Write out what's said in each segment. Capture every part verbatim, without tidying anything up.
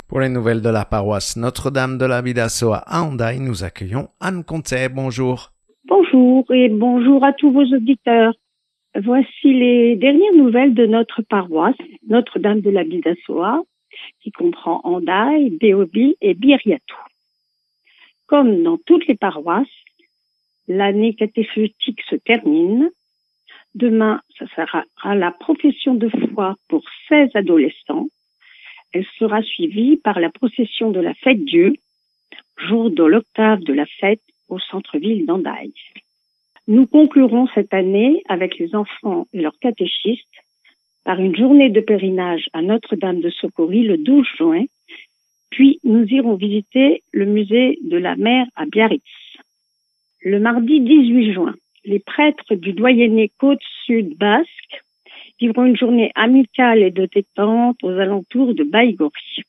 Pour les nouvelles de la paroisse Notre-Dame de la Bidassoa à Hendaye, nous accueillons Anne Comté. Bonjour. Bonjour et bonjour à tous vos auditeurs. Voici les dernières nouvelles de notre paroisse Notre-Dame de la Bidassoa, qui comprend Hendaye, Béobi et Biriatou. Comme dans toutes les paroisses, l'année catéchétique se termine. Demain, ce sera la profession de foi pour seize adolescents. Elle sera suivie par la procession de la fête Dieu, jour de l'octave de la fête au centre-ville d'Hendaye. Nous conclurons cette année avec les enfants et leurs catéchistes par une journée de pèlerinage à Notre-Dame de Socorro le douze juin, puis nous irons visiter le musée de la mer à Biarritz. Le mardi dix-huit juin, les prêtres du doyenné Côte-Sud basque vivront une journée amicale et de détente aux alentours de Baïgori.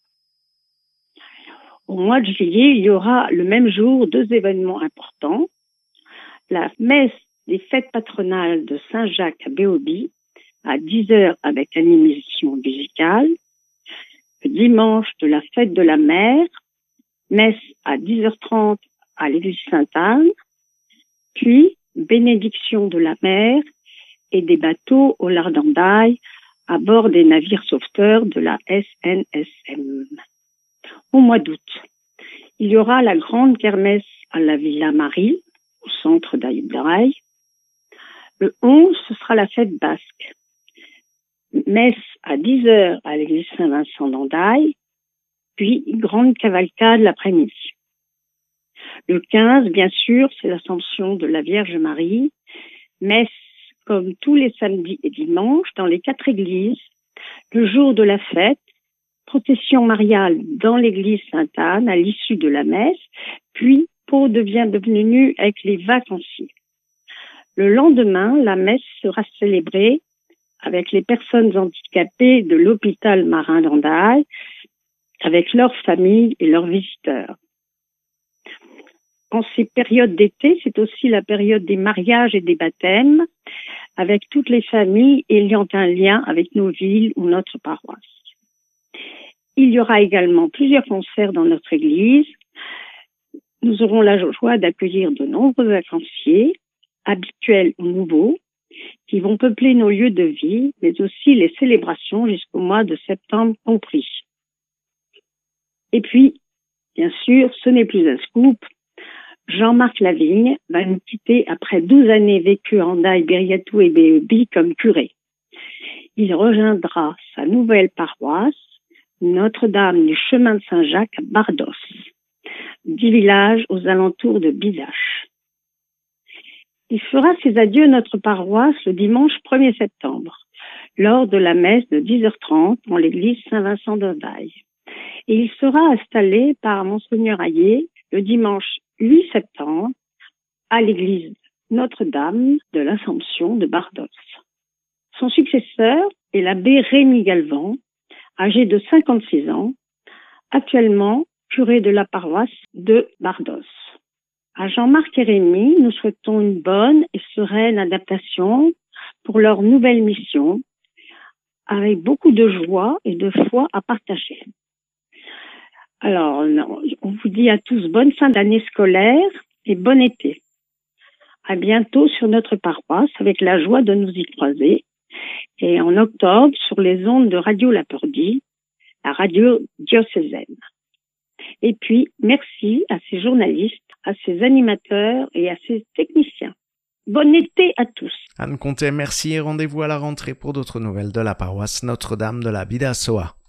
Au mois de juillet, il y aura le même jour deux événements importants. La messe des fêtes patronales de Saint-Jacques à Béobi à dix heures avec animation musicale. Le dimanche de la fête de la mer, messe à dix heures trente à l'église Sainte-Anne. Puis, bénédiction de la mer et des bateaux au large d'Hendaye à bord des navires sauveteurs de la S N S M. Au mois d'août, il y aura la grande kermesse à la Villa Marie, au centre d'Hendaye. Le onze, ce sera la fête basque. Messe à dix heures à l'église Saint-Vincent d'Hendaye, puis une grande cavalcade l'après-midi. Le quinze, bien sûr, c'est l'Assomption de la Vierge Marie. Messe comme tous les samedis et dimanches dans les quatre églises. Le jour de la fête, procession mariale dans l'église Sainte-Anne à l'issue de la messe, puis Pau devient devenu nu avec les vacanciers. Le lendemain, la messe sera célébrée avec les personnes handicapées de l'hôpital marin d'Hendaye, avec leurs familles et leurs visiteurs. En ces périodes d'été, c'est aussi la période des mariages et des baptêmes, avec toutes les familles ayant un lien avec nos villes ou notre paroisse. Il y aura également plusieurs concerts dans notre église. Nous aurons la joie d'accueillir de nombreux vacanciers, habituels ou nouveaux, qui vont peupler nos lieux de vie, mais aussi les célébrations jusqu'au mois de septembre compris. Et puis, bien sûr, ce n'est plus un scoop. Jean-Marc Lavigne va nous quitter après douze années vécues à Hendaye, Biriatou et Béobi comme curé. Il rejoindra sa nouvelle paroisse, Notre-Dame du Chemin de Saint-Jacques à Bardos, dix villages aux alentours de Bidache. Il fera ses adieux à notre paroisse le dimanche premier septembre, lors de la messe de dix heures trente en l'église Saint-Vincent d'Hendaye. Et il sera installé par Monseigneur Hayet le dimanche huit septembre à l'église Notre-Dame de l'Assomption de Bardos. Son successeur est l'abbé Rémy Galvan, âgé de cinquante-six ans, actuellement curé de la paroisse de Bardos. À Jean-Marc et Rémy, nous souhaitons une bonne et sereine adaptation pour leur nouvelle mission, avec beaucoup de joie et de foi à partager. Alors, on vous dit à tous bonne fin d'année scolaire et bon été. À bientôt sur notre paroisse avec la joie de nous y croiser. Et en octobre, sur les ondes de Radio Lapordie, la radio diocésaine. Et puis, merci à ces journalistes, à ces animateurs et à ces techniciens. Bon été à tous. Anne Comté, merci et rendez-vous à la rentrée pour d'autres nouvelles de la paroisse Notre-Dame de la Bidassoa.